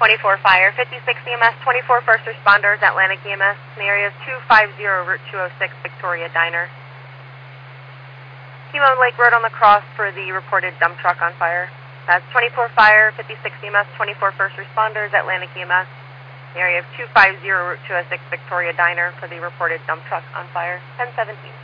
24 Fire, 56 EMS, 24 First Responders, Atlantic EMS, in the area of 250 Route 206, Victoria Diner. Kimo Lake Road on the cross for the reported dump truck on fire. That's 24 Fire, 56 EMS, 24 First Responders, Atlantic EMS, in the area of 250 Route 206, Victoria Diner for the reported dump truck on fire. 1017.